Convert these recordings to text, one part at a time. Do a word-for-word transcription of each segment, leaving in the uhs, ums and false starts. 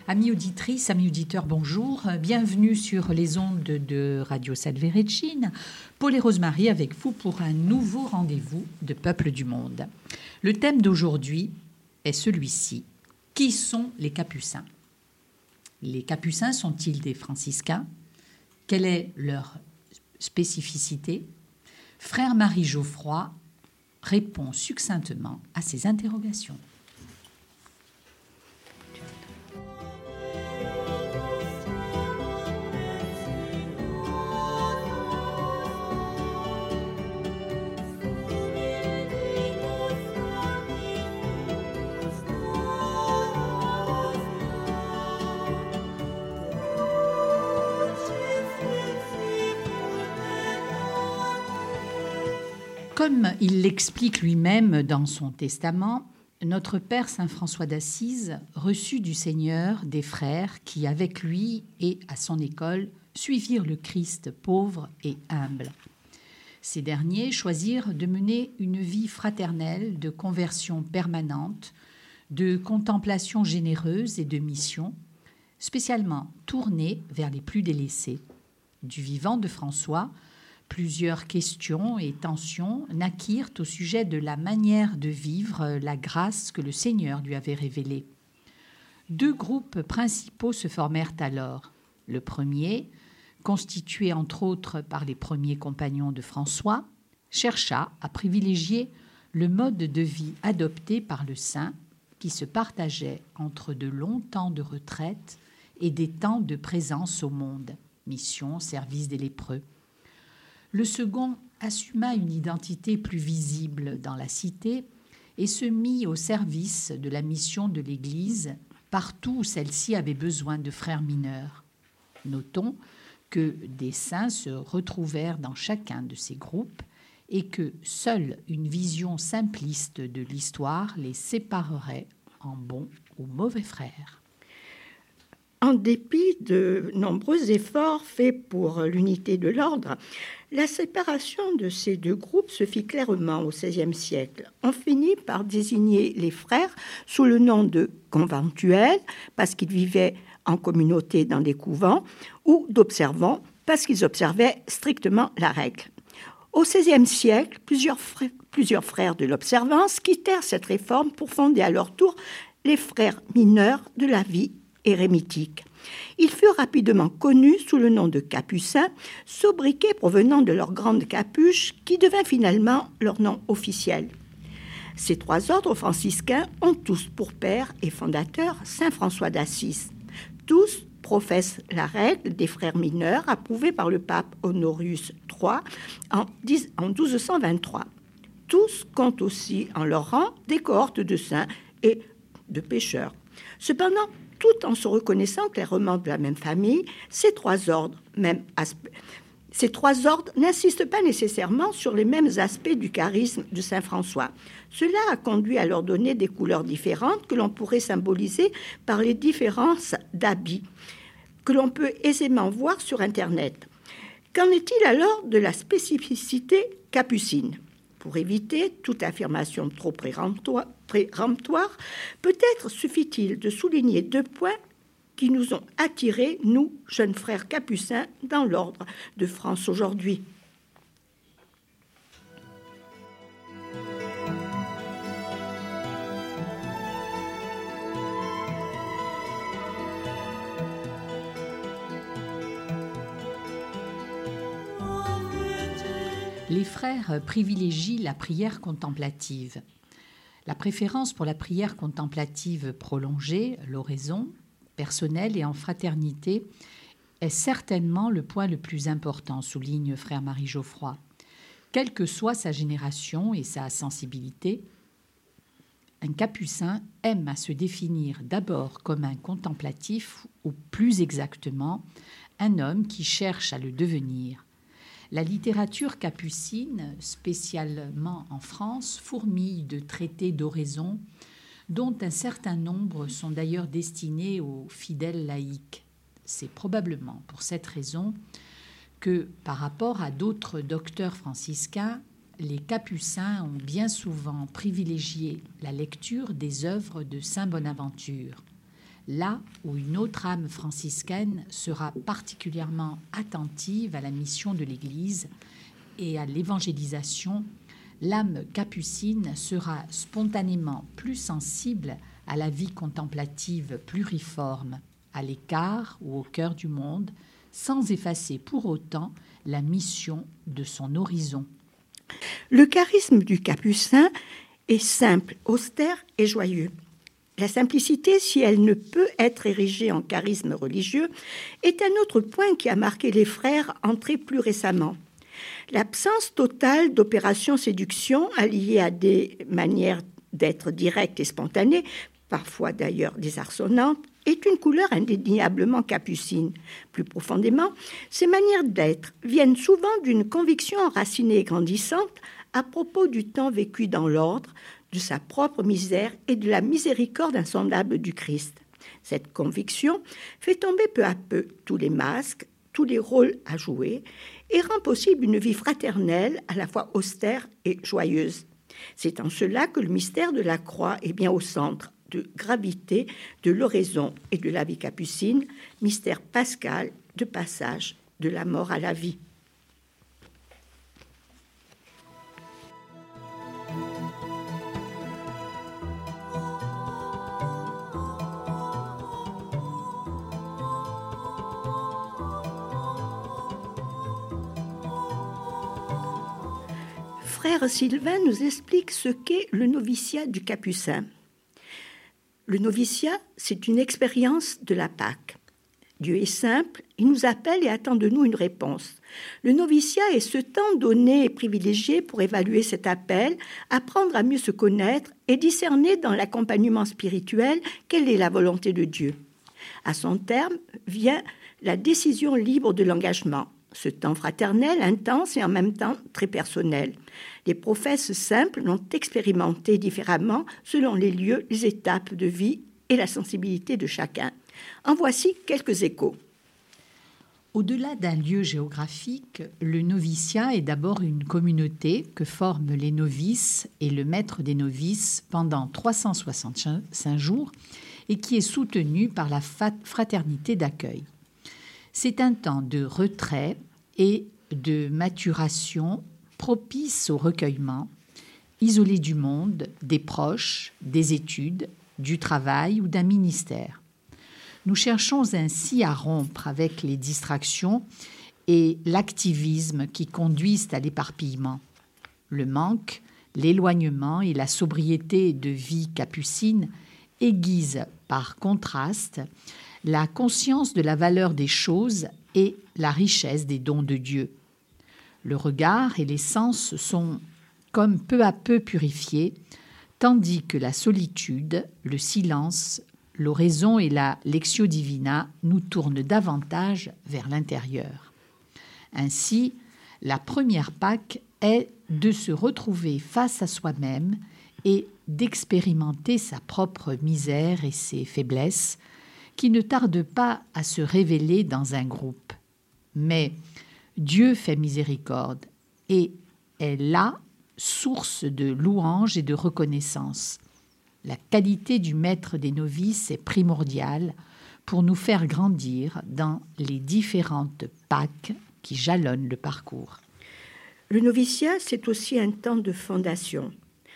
Amis auditrices, amis auditeurs, bonjour. Bienvenue sur les ondes de Radio Salve Regina. Paul et Rosemary avec vous pour un nouveau rendez-vous de Peuple du Monde. Le thème d'aujourd'hui est celui-ci. Qui sont les Capucins ? Les Capucins sont-ils des franciscains ? Quelle est leur spécificité ? Frère Marie Geoffroy répond succinctement à ces interrogations. Comme il l'explique lui-même dans son testament, notre Père Saint François d'Assise reçut du Seigneur des frères qui, avec lui et à son école, suivirent le Christ pauvre et humble. Ces derniers choisirent de mener une vie fraternelle, de conversion permanente, de contemplation généreuse et de mission, spécialement tournée vers les plus délaissés. Du vivant de François, plusieurs questions et tensions naquirent au sujet de la manière de vivre la grâce que le Seigneur lui avait révélée. Deux groupes principaux se formèrent alors. Le premier, constitué entre autres par les premiers compagnons de François, chercha à privilégier le mode de vie adopté par le saint qui se partageait entre de longs temps de retraite et des temps de présence au monde, mission, service des lépreux. Le second assuma une identité plus visible dans la cité et se mit au service de la mission de l'Église partout où celle-ci avait besoin de frères mineurs. Notons que des saints se retrouvèrent dans chacun de ces groupes et que seule une vision simpliste de l'histoire les séparerait en bons ou mauvais frères. En dépit de nombreux efforts faits pour l'unité de l'ordre, la séparation de ces deux groupes se fit clairement au seizième siècle. On finit par désigner les frères sous le nom de conventuels, parce qu'ils vivaient en communauté dans des couvents, ou d'observants, parce qu'ils observaient strictement la règle. Au seizième siècle, plusieurs frères, plusieurs frères de l'observance quittèrent cette réforme pour fonder à leur tour les frères mineurs de la vie érémitique. Ils furent rapidement connus sous le nom de capucins, sobriquets provenant de leur grande capuche qui devint finalement leur nom officiel. Ces trois ordres franciscains ont tous pour père et fondateur Saint François d'Assise. Tous professent la règle des frères mineurs approuvée par le pape Honorius trois en douze cent vingt-trois. Tous comptent aussi en leur rang des cohortes de saints et de pécheurs. Cependant, tout en se reconnaissant clairement de la même famille, ces trois ordres, même aspect, ces trois ordres n'insistent pas nécessairement sur les mêmes aspects du charisme de Saint François. Cela a conduit à leur donner des couleurs différentes que l'on pourrait symboliser par les différences d'habits que l'on peut aisément voir sur Internet. Qu'en est-il alors de la spécificité capucine ? Pour éviter toute affirmation trop péremptoire, péremptoire, peut-être suffit-il de souligner deux points qui nous ont attirés, nous, jeunes frères capucins, dans l'ordre de France aujourd'hui. Les frères privilégient la prière contemplative. La préférence pour la prière contemplative prolongée, l'oraison, personnelle et en fraternité, est certainement le point le plus important, souligne frère Marie Geoffroy. Quelle que soit sa génération et sa sensibilité, un capucin aime à se définir d'abord comme un contemplatif ou plus exactement un homme qui cherche à le devenir. La littérature capucine, spécialement en France, fourmille de traités d'oraison, dont un certain nombre sont d'ailleurs destinés aux fidèles laïcs. C'est probablement pour cette raison que, par rapport à d'autres docteurs franciscains, les capucins ont bien souvent privilégié la lecture des œuvres de saint Bonaventure. là où une autre âme franciscaine sera particulièrement attentive à la mission de l'Église et à l'évangélisation, l'âme capucine sera spontanément plus sensible à la vie contemplative pluriforme, à l'écart ou au cœur du monde, sans effacer pour autant la mission de son horizon. Le charisme du capucin est simple, austère et joyeux. La simplicité, si elle ne peut être érigée en charisme religieux, est un autre point qui a marqué les frères entrés plus récemment. L'absence totale d'opérations séduction, alliée à des manières d'être directes et spontanées, parfois d'ailleurs désarçonnantes, est une couleur indéniablement capucine. Plus profondément, ces manières d'être viennent souvent d'une conviction enracinée et grandissante à propos du temps vécu dans l'ordre, de sa propre misère et de la miséricorde insondable du Christ. Cette conviction fait tomber peu à peu tous les masques, tous les rôles à jouer et rend possible une vie fraternelle à la fois austère et joyeuse. C'est en cela que le mystère de la croix est bien au centre de gravité de l'oraison et de la vie capucine, mystère pascal de passage de la mort à la vie. Frère Sylvain nous explique ce qu'est le noviciat du Capucin. Le noviciat, c'est une expérience de la Pâque. Dieu est simple, il nous appelle et attend de nous une réponse. Le noviciat est ce temps donné et privilégié pour évaluer cet appel, apprendre à mieux se connaître et discerner dans l'accompagnement spirituel quelle est la volonté de Dieu. À son terme vient la décision libre de l'engagement. Ce temps fraternel, intense et en même temps très personnel. Les prophètes simples l'ont expérimenté différemment selon les lieux, les étapes de vie et la sensibilité de chacun. En voici quelques échos. Au-delà d'un lieu géographique, le noviciat est d'abord une communauté que forment les novices et le maître des novices pendant trois cent soixante-cinq jours et qui est soutenu par la fraternité d'accueil. C'est un temps de retrait et de maturation propice au recueillement, isolé du monde, des proches, des études, du travail ou d'un ministère. Nous cherchons ainsi à rompre avec les distractions et l'activisme qui conduisent à l'éparpillement. Le manque, l'éloignement et la sobriété de vie capucine aiguisent par contraste la conscience de la valeur des choses et la richesse des dons de Dieu. Le regard et les sens sont comme peu à peu purifiés, tandis que la solitude, le silence, l'oraison et la lectio divina nous tournent davantage vers l'intérieur. Ainsi, la première Pâque est de se retrouver face à soi-même et d'expérimenter sa propre misère et ses faiblesses, qui ne tarde pas à se révéler dans un groupe. Mais Dieu fait miséricorde et est là, source de louange et de reconnaissance. La qualité du maître des novices est primordiale pour nous faire grandir dans les différentes Pâques qui jalonnent le parcours. Le noviciat, c'est aussi un temps de fondation.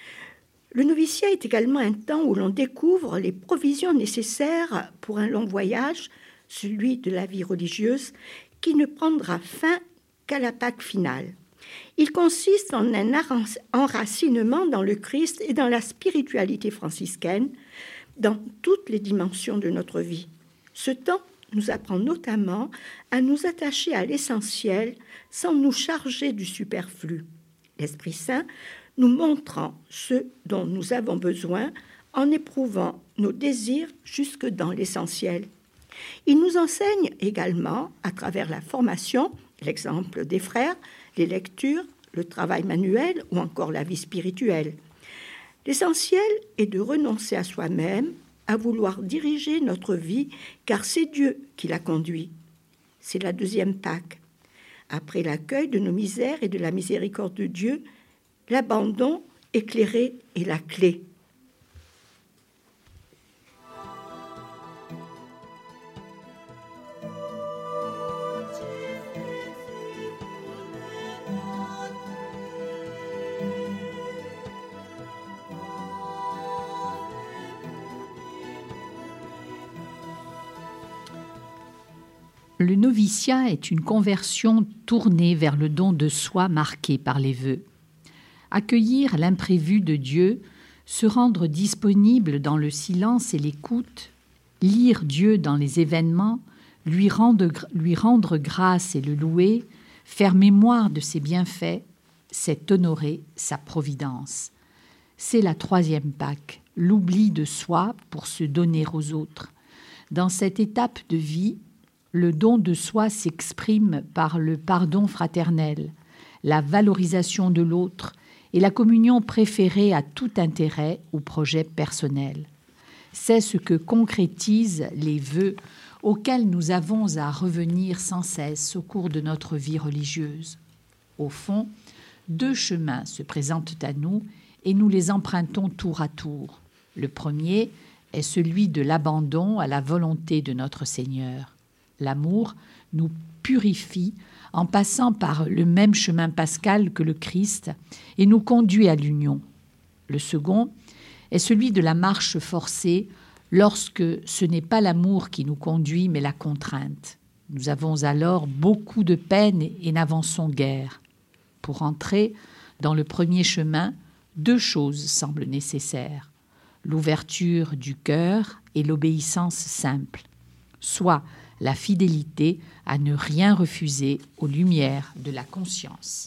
Le noviciat est également un temps où l'on découvre les provisions nécessaires pour un long voyage, celui de la vie religieuse, qui ne prendra fin qu'à la Pâque finale. Il consiste en un enracinement dans le Christ et dans la spiritualité franciscaine, dans toutes les dimensions de notre vie. Ce temps nous apprend notamment à nous attacher à l'essentiel sans nous charger du superflu. L'Esprit Saint nous montrant ce dont nous avons besoin en éprouvant nos désirs jusque dans l'essentiel. Il nous enseigne également, à travers la formation, l'exemple des frères, les lectures, le travail manuel ou encore la vie spirituelle. L'essentiel est de renoncer à soi-même, à vouloir diriger notre vie, car c'est Dieu qui la conduit. C'est la deuxième Pâque. Après l'accueil de nos misères et de la miséricorde de Dieu, l'abandon éclairé est la clé. Le noviciat est une conversion tournée vers le don de soi marqué par les vœux. Accueillir l'imprévu de Dieu, se rendre disponible dans le silence et l'écoute, lire Dieu dans les événements, lui rendre, lui rendre grâce et le louer, faire mémoire de ses bienfaits, c'est honorer sa providence. C'est la troisième Pâque, l'oubli de soi pour se donner aux autres. Dans cette étape de vie, le don de soi s'exprime par le pardon fraternel, la valorisation de l'autre et la communion préférée à tout intérêt ou projet personnel. C'est ce que concrétisent les vœux auxquels nous avons à revenir sans cesse au cours de notre vie religieuse. Au fond, deux chemins se présentent à nous et nous les empruntons tour à tour. Le premier est celui de l'abandon à la volonté de notre Seigneur. L'amour nous purifie en passant par le même chemin pascal que le Christ et nous conduit à l'union. Le second est celui de la marche forcée lorsque ce n'est pas l'amour qui nous conduit mais la contrainte. Nous avons alors beaucoup de peine et n'avançons guère. Pour entrer dans le premier chemin, deux choses semblent nécessaires: l'ouverture du cœur et l'obéissance simple, soit la fidélité à ne rien refuser aux lumières de la conscience.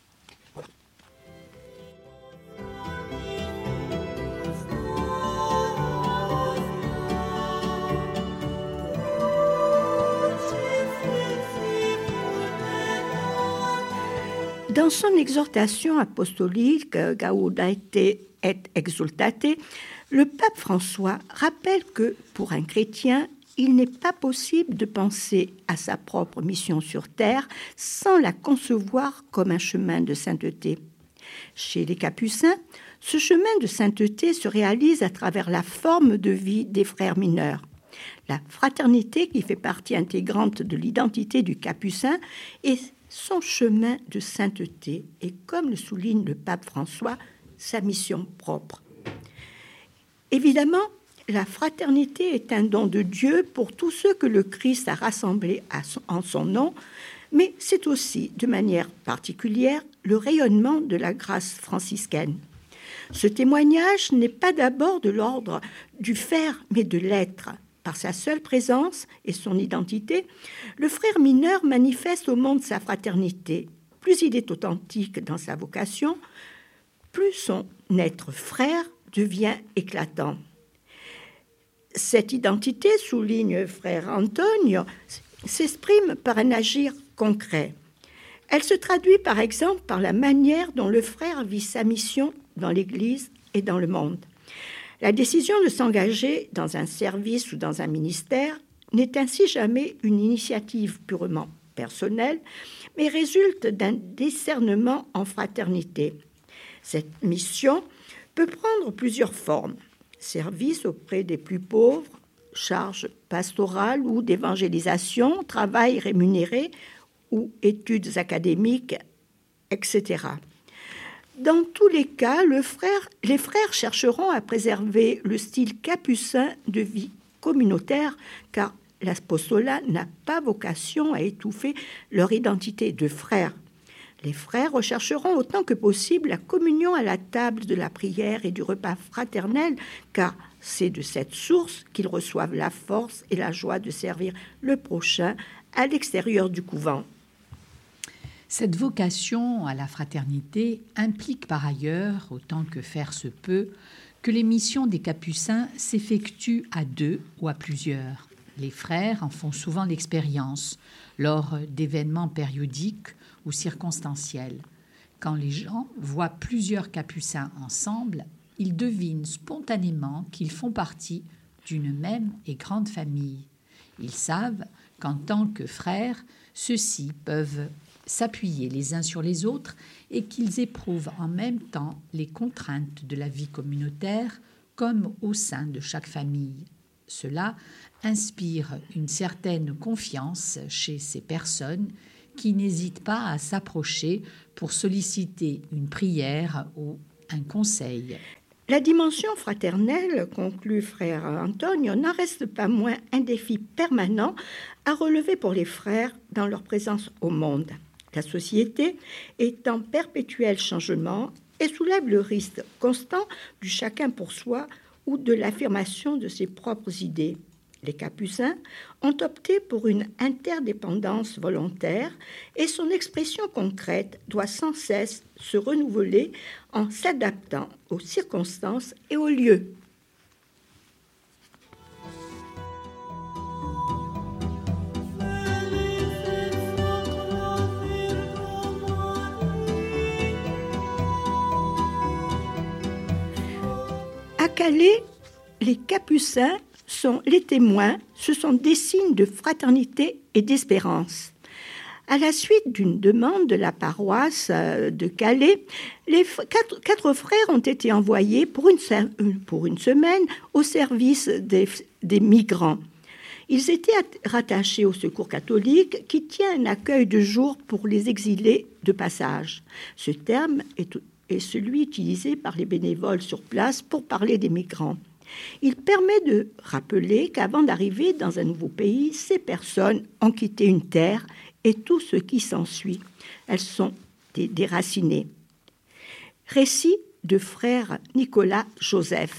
Dans son exhortation apostolique Gaudete et Exsultate, le pape François rappelle que pour un chrétien, il n'est pas possible de penser à sa propre mission sur terre sans la concevoir comme un chemin de sainteté. Chez les Capucins, ce chemin de sainteté se réalise à travers la forme de vie des frères mineurs. La fraternité, qui fait partie intégrante de l'identité du Capucin, est son chemin de sainteté et, comme le souligne le pape François, sa mission propre. Évidemment, la fraternité est un don de Dieu pour tous ceux que le Christ a rassemblés en son nom, mais c'est aussi, de manière particulière, le rayonnement de la grâce franciscaine. Ce témoignage n'est pas d'abord de l'ordre du faire, mais de l'être. Par sa seule présence et son identité, le frère mineur manifeste au monde sa fraternité. Plus il est authentique dans sa vocation, plus son être frère devient éclatant. Cette identité, souligne frère Antonio, s'exprime par un agir concret. Elle se traduit par exemple par la manière dont le frère vit sa mission dans l'Église et dans le monde. La décision de s'engager dans un service ou dans un ministère n'est ainsi jamais une initiative purement personnelle, mais résulte d'un discernement en fraternité. Cette mission peut prendre plusieurs formes: service auprès des plus pauvres, charge pastorale ou d'évangélisation, travail rémunéré ou études académiques, et cetera. Dans tous les cas, le frère, les frères chercheront à préserver le style capucin de vie communautaire, car l'apostolat n'a pas vocation à étouffer leur identité de frères. Les frères rechercheront autant que possible la communion à la table de la prière et du repas fraternel, car c'est de cette source qu'ils reçoivent la force et la joie de servir le prochain à l'extérieur du couvent. Cette vocation à la fraternité implique par ailleurs, autant que faire se peut, que les missions des Capucins s'effectuent à deux ou à plusieurs. Les frères en font souvent l'expérience lors d'événements périodiques ou circonstanciels. Quand les gens voient plusieurs Capucins ensemble, ils devinent spontanément qu'ils font partie d'une même et grande famille. Ils savent qu'en tant que frères, ceux-ci peuvent s'appuyer les uns sur les autres et qu'ils éprouvent en même temps les contraintes de la vie communautaire comme au sein de chaque famille. Cela inspire une certaine confiance chez ces personnes qui n'hésitent pas à s'approcher pour solliciter une prière ou un conseil. La dimension fraternelle, conclut frère Antonio, n'en reste pas moins un défi permanent à relever pour les frères dans leur présence au monde. La société est en perpétuel changement et soulève le risque constant du chacun pour soi ou de l'affirmation de ses propres idées. Les Capucins ont opté pour une interdépendance volontaire et son expression concrète doit sans cesse se renouveler en s'adaptant aux circonstances et aux lieux. À Calais, les Capucins sont les témoins, ce sont des signes de fraternité et d'espérance. À la suite d'une demande de la paroisse de Calais, les quatre, quatre frères ont été envoyés pour une, pour une semaine au service des, des migrants. Ils étaient rattachés au Secours catholique qui tient un accueil de jour pour les exilés de passage. Ce terme est, est celui utilisé par les bénévoles sur place pour parler des migrants. Il permet de rappeler qu'avant d'arriver dans un nouveau pays, ces personnes ont quitté une terre et tout ce qui s'ensuit. Elles sont déracinées. Récit de frère Nicolas Joseph.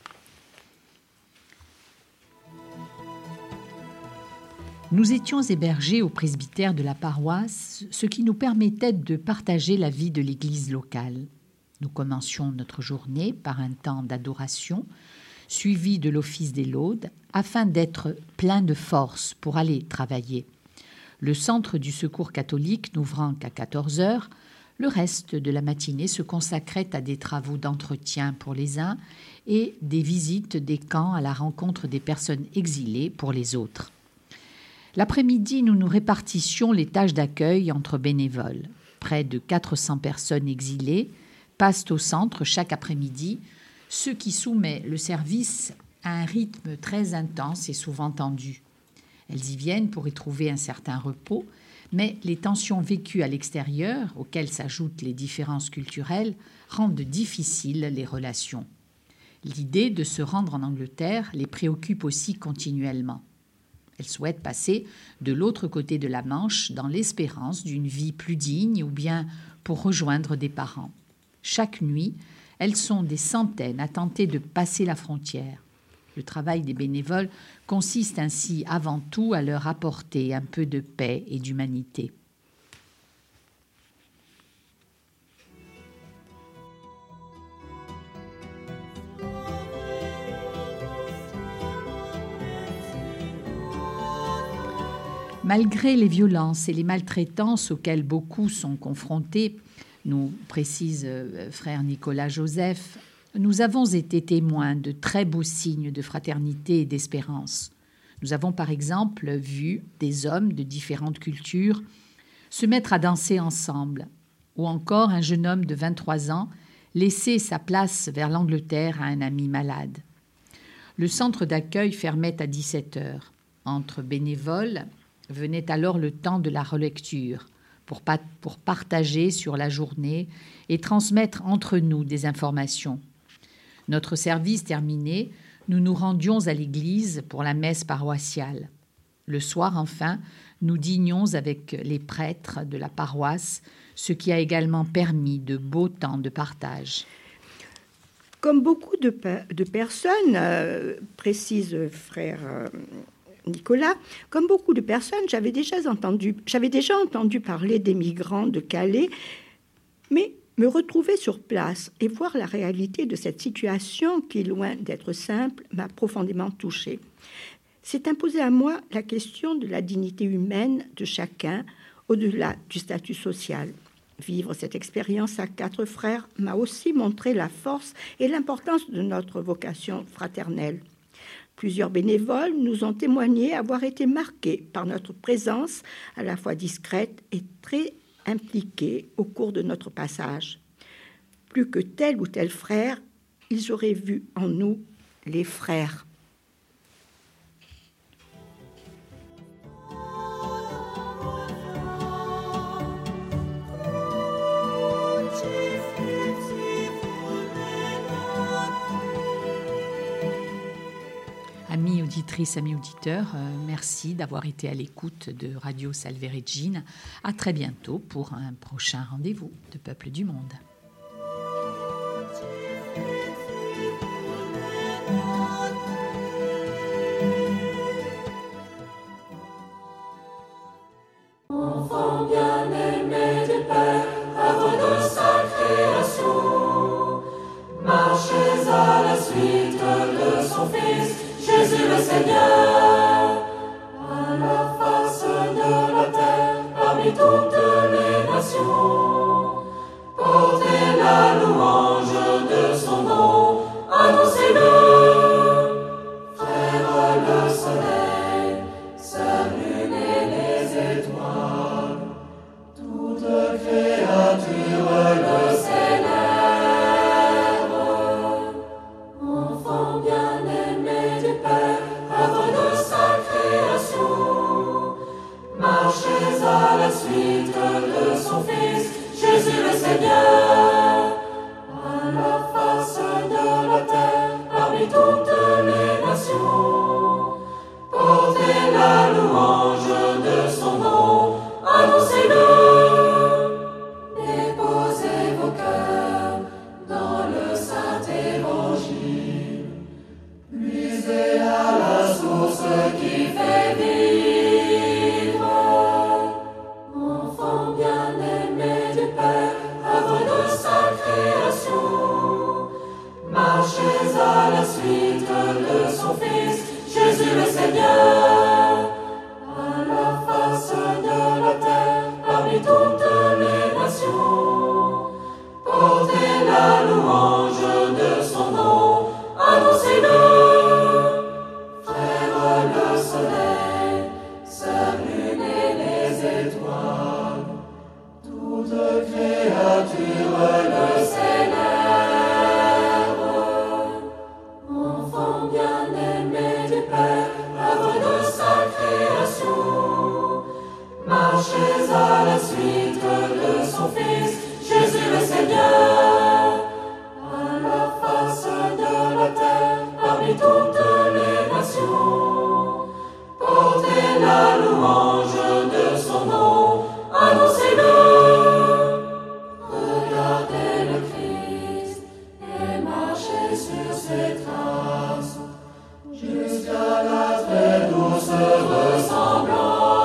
Nous étions hébergés au presbytère de la paroisse, ce qui nous permettait de partager la vie de l'église locale. Nous commencions notre journée par un temps d'adoration, suivi de l'office des laudes, afin d'être plein de force pour aller travailler. Le centre du Secours catholique n'ouvrant qu'à quatorze heures, le reste de la matinée se consacrait à des travaux d'entretien pour les uns et des visites des camps à la rencontre des personnes exilées pour les autres. L'après-midi, nous nous répartissions les tâches d'accueil entre bénévoles. Près de quatre cents personnes exilées passent au centre chaque après-midi, ce qui soumet le service à un rythme très intense et souvent tendu. Elles y viennent pour y trouver un certain repos, mais les tensions vécues à l'extérieur, auxquelles s'ajoutent les différences culturelles, rendent difficiles les relations. L'idée de se rendre en Angleterre les préoccupe aussi continuellement. Elles souhaitent passer de l'autre côté de la Manche dans l'espérance d'une vie plus digne ou bien pour rejoindre des parents. Chaque nuit, elles sont des centaines à tenter de passer la frontière. Le travail des bénévoles consiste ainsi avant tout à leur apporter un peu de paix et d'humanité. Malgré les violences et les maltraitances auxquelles beaucoup sont confrontés, nous précise euh, frère Nicolas Joseph, nous avons été témoins de très beaux signes de fraternité et d'espérance. Nous avons par exemple vu des hommes de différentes cultures se mettre à danser ensemble, ou encore un jeune homme de vingt-trois ans laisser sa place vers l'Angleterre à un ami malade. Le centre d'accueil fermait à dix-sept heures. Entre bénévoles, venait alors le temps de la relecture pour, pa- pour partager sur la journée et transmettre entre nous des informations. Notre service terminé, nous nous rendions à l'église pour la messe paroissiale. Le soir, enfin, nous dînions avec les prêtres de la paroisse, ce qui a également permis de beaux temps de partage. Comme beaucoup de, pe- de personnes, euh, précise frère euh, Nicolas, comme beaucoup de personnes, j'avais déjà entendu, j'avais déjà entendu parler des migrants de Calais, mais me retrouver sur place et voir la réalité de cette situation qui, loin d'être simple, m'a profondément touchée. S'est imposée à moi la question de la dignité humaine de chacun au-delà du statut social. Vivre cette expérience à quatre frères m'a aussi montré la force et l'importance de notre vocation fraternelle. Plusieurs bénévoles nous ont témoigné avoir été marqués par notre présence à la fois discrète et très impliqués au cours de notre passage. Plus que tel ou tel frère, ils auraient vu en nous les frères. auditrices, amis auditeurs, euh, merci d'avoir été à l'écoute de Radio Salve Regina. À très bientôt pour un prochain rendez-vous de Peuple du Monde. Enfants bien-aimés du Père, œuvre de sa création, marchez à la suite de son Fils, Jésus le Seigneur, à la face de la terre, parmi toutes les nations. Portez la louange de son nom, annoncez-le. Frère le soleil, sœur lune et les étoiles, toute créature le célèbre. Enfant bien-aimé du Père, œuvre de sa création, marchez à la suite de son Fils, Jésus le Seigneur, à la face de la terre, parmi toutes les nations. Portez la louange de son nom, annoncez-le. Déposez vos cœurs dans le Saint-Évangile, puisez à la source qui fait vivre. Enfants bien-aimés du Père, œuvre de sa création, marchez à la suite de son Fils, Jésus le Seigneur, à la face de la terre, parmi toutes les nations. Portez la louange de son nom, annoncez-le. Frère le soleil, sœur lune et les étoiles, toute créature le célèbre. Enfant bien-aimé du Père, œuvre de sa création, marchez à la suite de son Fils, Jésus le Seigneur, à la face de la terre, parmi toutes les nations. Portez la louange de son nom, annoncez-le. Regardez le Christ et marchez sur ses traces, jusqu'à la très douce ressemblance.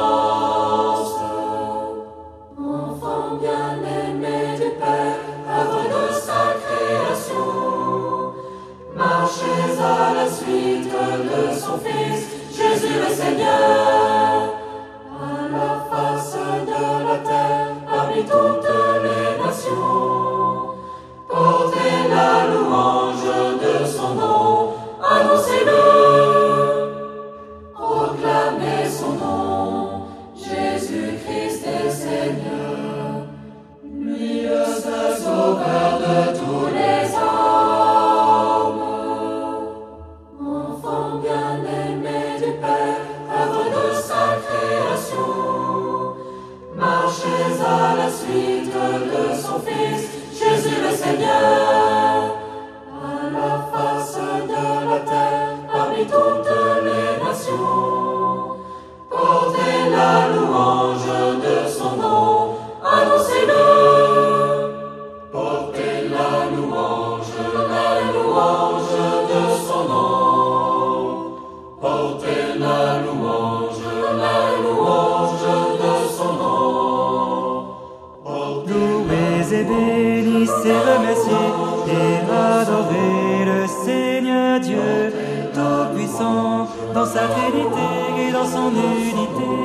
Enfant bien-aimé du Père, œuvre de sa création, marchez à la suite de son Fils, Jésus le Seigneur, à la face de la terre, parmi toutes les nations. Portez la louange de son nom, annoncez-le. Proclamez son nom, Jésus-Christ est Seigneur, lui le seul sauveur de tous les hommes. Enfant bien-aimé du Père, œuvre de sa création, marchez à la suite de son Fils, Jésus le Seigneur, à la face de la terre, parmi toutes les nations. Portez la louange de son nom, annoncez-le. Portez la louange, la louange de son nom. Portez la louange, la louange de son nom. Louez et bénissez, remerciez et adorez le Seigneur Dieu Tout-Puissant dans sa Trinité et dans son unité.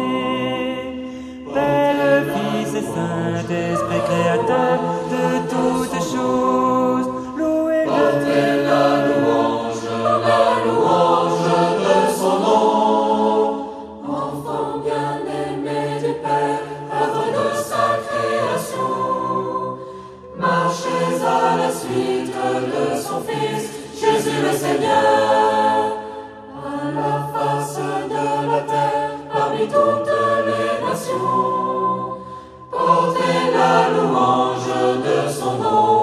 Père, Fils et Saint-Esprit, Créateur de toutes choses, louez-le. Portez la louange, la louange de son nom. Enfant bien-aimé du Père, œuvre de sa création, marchez à la suite de son Fils, Jésus le Seigneur, à la face de la terre, parmi toutes les nations. Portez la louange de son nom.